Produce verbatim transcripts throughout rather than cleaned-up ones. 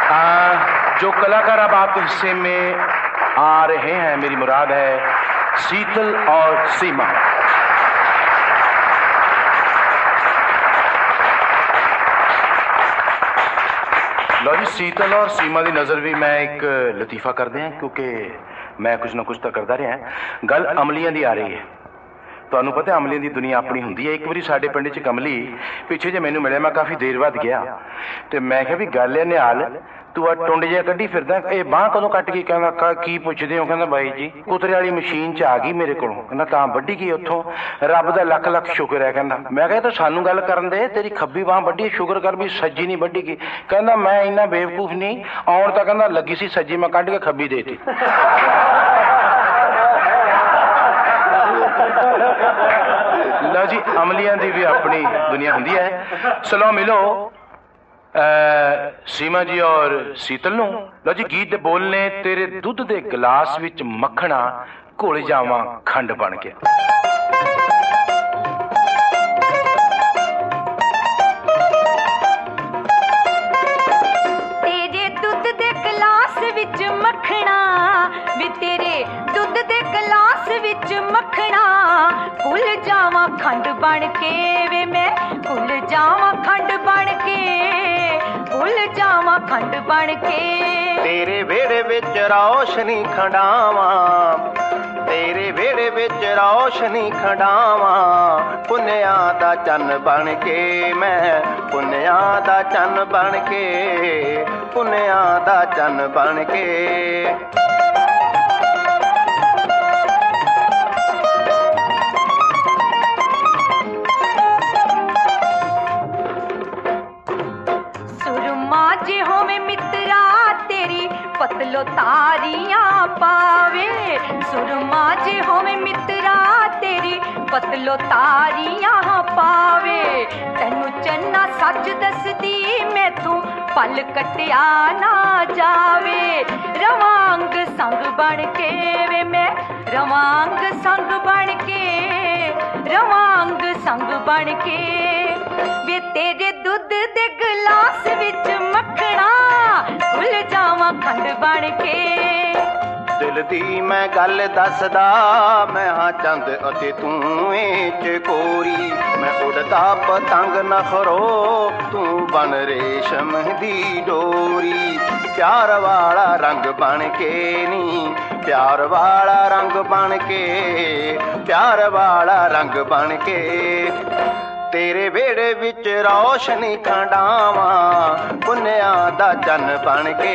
आ, जो कलाकार अब आपके हिस्से में आ रहे हैं, मेरी मुराद है शीतल और सीमा। लो जी, शीतल और सीमा की नज़र भी मैं एक लतीफा कर दें, क्योंकि मैं कुछ ना कुछ तो करता रहा। गल अमलियां दी आ रही है। ਤੁਹਾਨੂੰ पता अमलियां दी दुनिया अपनी होंगी है। एक बार साडे पिंड च कमली पिछे जे मैनू मिले, मैं काफ़ी देर बाद गया तो मैं क्या भी गल है निहाल, तू आ टुंड जिहा कड्ढी फिरदा, ये बांह कदों कट गई? कहंदा की पुछदे हो? कहंदा बाई जी कुतरे वाली मशीन च आ गई मेरे कोलों। कहंदा तां वड्ढी गई उत्थों, रब दा लख लख शुक्र है। कहंदा मैं कहा तो सानू गल करन दे, तेरी खब्बी बांह वड्ढी, शुक्र कर भी सज्जी नहीं वड्ढी गई। कहंदा मैं इन्ना बेवकूफ नहीं, आउण तां कहंदा लगी सी सज्जी, मैं कड्ढ के खब्बी देती। लो जी, अमलियां दी भी अपनी दुनिया होंदी है। चलो मिलो आ, सीमा जी और शीतल नूं। लो जी, गीत दे बोलने तेरे दुध दे गिलास विच मक्खणा घुल जावां खंड बन के। तेरे दुध दे गिलास विच मक्खणा, वे तेरे दुध दे गिलास विच मक्खणा घुल जावां खंड बन के, वे मैं घुल जावां खंड बन के, घुल जावां खंड बन के। तेरे वेड़े विच रोशनी खंडावां, तेरे वेड़े विच रोशनी खंडावां, पुन्निया दा चन्न बन के, मैं पुन्निया दा चन्न बन के, पुन्निया दा चन्न बन के। पतलो तारियां पावे, सुरमा जे होवे मित्रा तेरी पतलो तारियां पावे। तैनू चन्ना सच दसदी मैं तू पल कटिया ना जावे। रवांग संग बन के, वे मैं रवांग संग बन के, रवांग संग बन के। वे तेरे दुध दे गिलास विच मक्खणा घुल जावां खंड बन के। दिल दी मैं गल दसदा, मैं हाँ चंद अते तू ए चकोरी। मैं उड़दा पतंग नखरो, तू बन रेशम दी डोरी। प्यार वाला रंग बन के नी, प्यार वाला रंग बन के, प्यार वाला रंग बन के। तेरे वेड़े विच रोशनी खंडावां, पुन्निया दा चन्न बन के।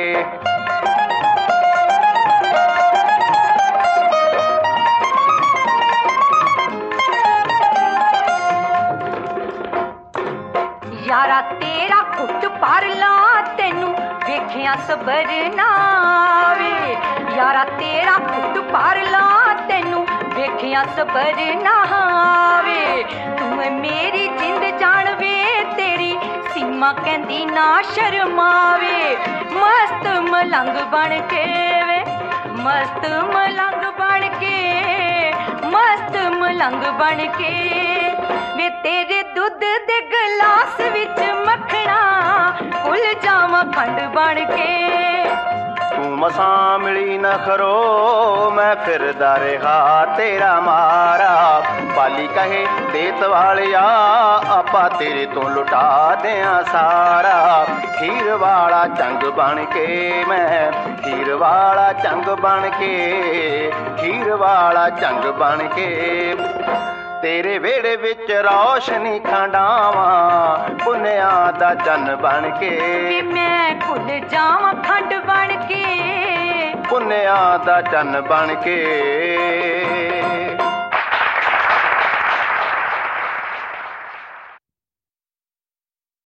यारा तेरा घुट भर ला, तेनू वेखिया सबर ना आवे। यारा तेरा घुट भर ला, तेनू वेखिया सबर ना आवे। तू मेरी जिंद जान वे, तेरी सीमा कहंदी ना शर्मावे। मस्त मलंग बन के, वे मस्त मलंग बन के, मस्त मलंग बन के। वे तेरे दुध दे गिलास विच मक्खणा घुल जावां खंड बन के। तू मसां मिली नखरो, मैं फिरदा रहा तेरा मारा। पाली कहे देत वालिया, आपा तेरे तो लुटा दियां सारा। हीर वाला चंग बन के, मैं हीर वाला चंग बन के, हीर वाला चंग बन के। तेरे वेड़े विच रोशनी खंडावां, पुन्निया दा चन्न बन के। मैं घुल जावां खंड बन के, पुन्निया दा चन्न बन के।